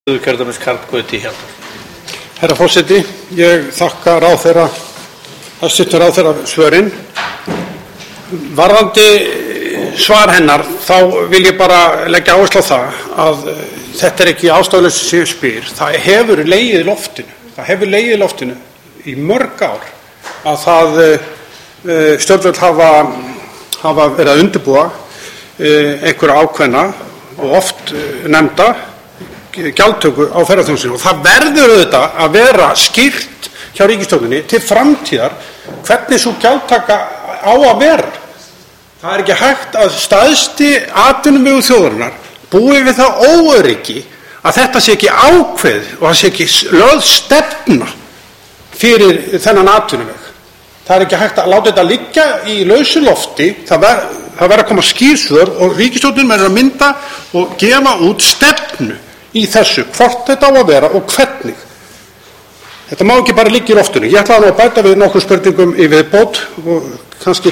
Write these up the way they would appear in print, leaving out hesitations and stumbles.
Herra forseti, ég þakka hæstv. ráðherra svörin. Varðandi svar hennar þá vil ég bara leggja áherslu á það að þetta ekki ástæðulaust sem ég spyr. Það hefur legið í loftinu í mörg ár að stjórnvöld hafa verið að undirbúa einhverja ákveðna og oft nefnda gjaldtöku á ferðaþjónustunni, og það verður auðvitað að vera skýrt hjá ríkisstjórninni til framtíðar hvernig sú gjaldtaka á að vera. Það er ekki hægt að stærsti atvinnuvegur þjóðarinnar búi við það óöryggi að þetta sé ekki ákveðið og það sé ekki lögð stefna fyrir þennan atvinnuveg. Það er ekki hægt að láta þetta liggja í lausu lofti. Það verður að koma skýr svör og ríkisstjórnin verður að mynda og gefa út stefnu í þessu, hvort þetta á að vera og hvernig. Þetta má ekki bara liggja í loftinu. Ég ætlaði að bæta við nokkrum spurningum í viðbót og kannski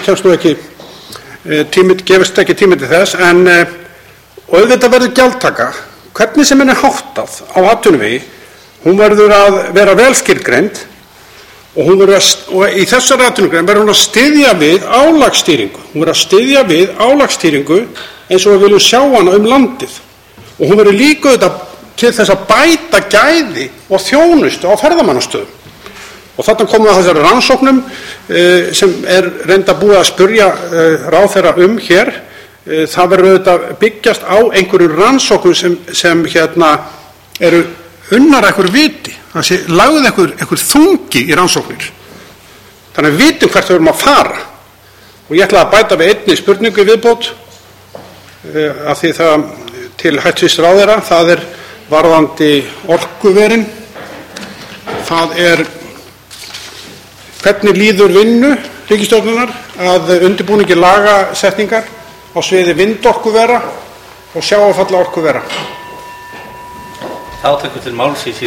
gefist ekki tími til þess, en auðvitað verður gjaldtaka, hvernig sem henni háttað á atvinnuvegi, hún verður að vera vel skilgreind og í þessari atvinnugrein verður hún að styðja við álagsstýringu. Hún verður að styðja við álagsstýringu eins og við viljum sjá hana landið. Og hún verður líka auðvitað til þess að bæta gæði og þjónustu á ferðamannastöðum. Og þarna komum við að þessari rannsóknum sem reynda búið að spyrja ráðherra hér. Það verður auðvitað byggjast á einhverju rannsóknum sem eru unnar einhverju viti. Það sé lagði einhver þungi í rannsóknir. Þannig að við vitum hvert við erum að fara. Og ég ætla að bæta við einni spurningu í viðbót af því það til hæstv. Ráðherra, það er varðandi orkuverin. Það er hvernig líður vinnu ríkisstjórnarinnar að undirbúningi lagasetningar á sviði vindorkuvera og sjávarfallaorkuvera. Þá tekur til máls í